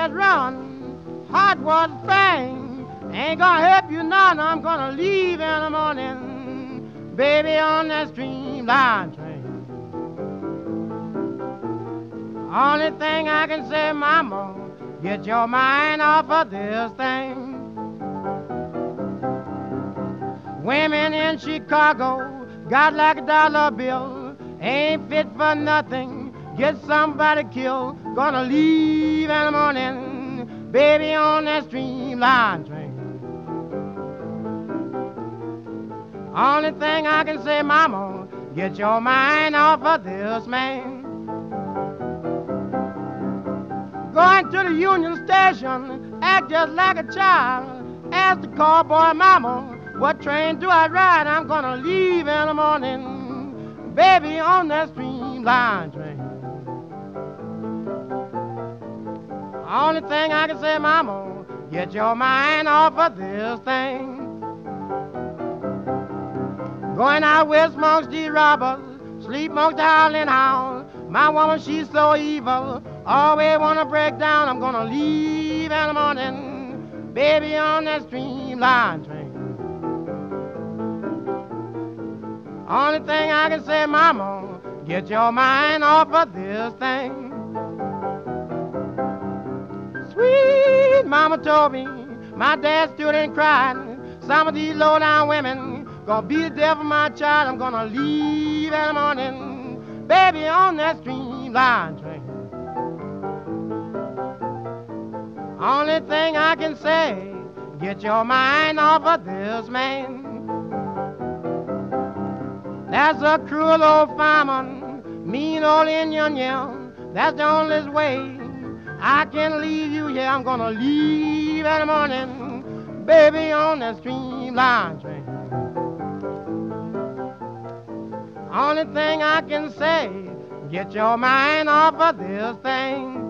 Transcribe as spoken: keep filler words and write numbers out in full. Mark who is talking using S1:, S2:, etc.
S1: that run, hot water thing. Ain't gonna help you none, I'm gonna leave in the morning, baby, on that streamline train. Only thing I can say, mama, get your mind off of this thing. Women in Chicago got like a dollar bill, ain't fit for nothing, get somebody killed. Gonna leave in the morning, baby, on that streamline train. Only thing I can say, mama, get your mind off of this man. Going to the Union Station, act just like a child. Ask the cowboy mama, what train do I ride? I'm gonna leave in the morning, baby, on that streamline train. Only thing I can say, mama, get your mind off of this thing. Going out west amongst the robbers, sleep amongst the howling hounds. My woman, she's so evil, always wanna break down. I'm gonna leave in the morning, baby, on that streamline train. Only thing I can say, mama, get your mind off of this thing. Sweet mama told me, my dad stood and cried, some of these low-down women gonna be the death of my child. I'm gonna leave in the morning, baby, on that streamline train. Only thing I can say, get your mind off of this man. That's a cruel old fireman, mean old Indian, yeah. That's the only way I can leave you here. I'm gonna leave in the morning, baby, on that streamline train. Only thing I can say, get your mind off of this thing.